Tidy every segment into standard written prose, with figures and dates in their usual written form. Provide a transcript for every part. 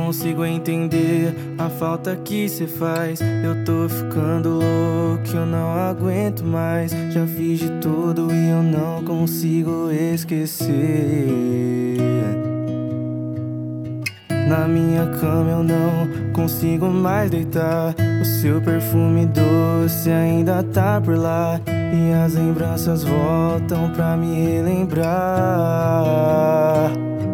consigo entender a falta que cê faz. Eu tô ficando louco, eu não aguento mais. Já fiz de tudo e eu não consigo esquecer. Na minha cama eu não consigo mais deitar. O seu perfume doce ainda tá por lá, e as lembranças voltam pra me relembrar.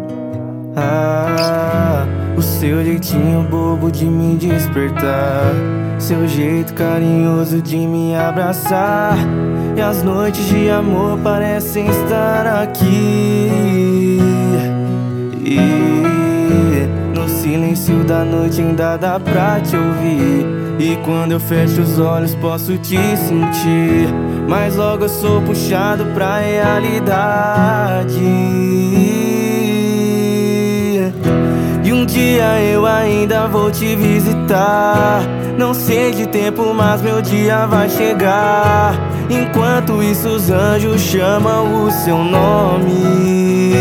O seu jeitinho bobo de me despertar, seu jeito carinhoso de me abraçar, e as noites de amor parecem estar aqui. E no silêncio da noite ainda dá pra te ouvir, e quando eu fecho os olhos posso te sentir, mas logo eu sou puxado pra realidade. E um dia eu ainda vou te visitar. Não sei de tempo, mas meu dia vai chegar. Enquanto isso os anjos chamam o seu nome.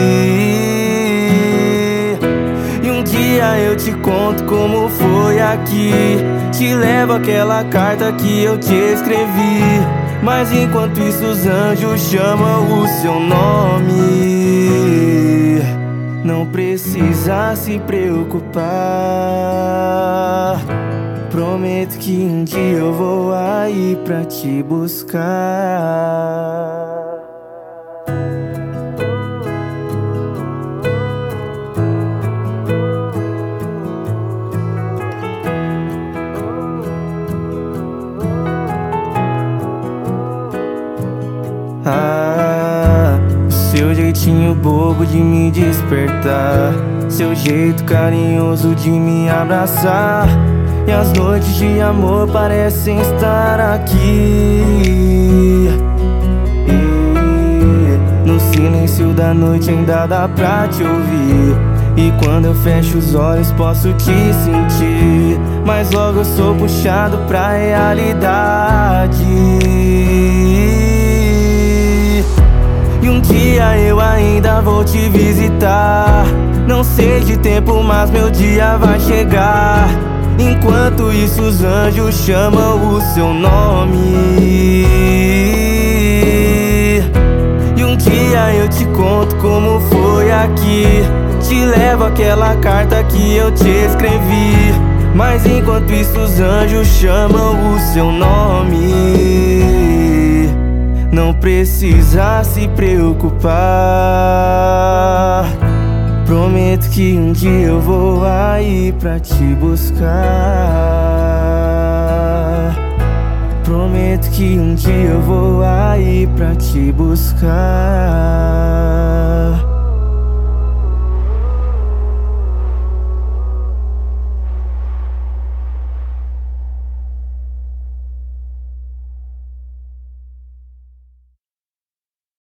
E um dia eu te conto como foi aqui, te levo aquela carta que eu te escrevi. Mas enquanto isso os anjos chamam o seu nome. Não precisa se preocupar, prometo que um dia eu vou aí pra te buscar. Seu jeitinho bobo de me despertar, seu jeito carinhoso de me abraçar, e as noites de amor parecem estar aqui. E no silêncio da noite ainda dá pra te ouvir, e quando eu fecho os olhos posso te sentir, mas logo eu sou puxado pra realidade. E um dia eu ainda vou te visitar. Não sei de tempo, mas meu dia vai chegar. Enquanto isso os anjos chamam o seu nome. E um dia eu te conto como foi aqui, te levo aquela carta que eu te escrevi. Mas enquanto isso os anjos chamam o seu nome. Não precisa se preocupar, prometo que um dia eu vou aí pra te buscar. Prometo que um dia eu vou aí pra te buscar.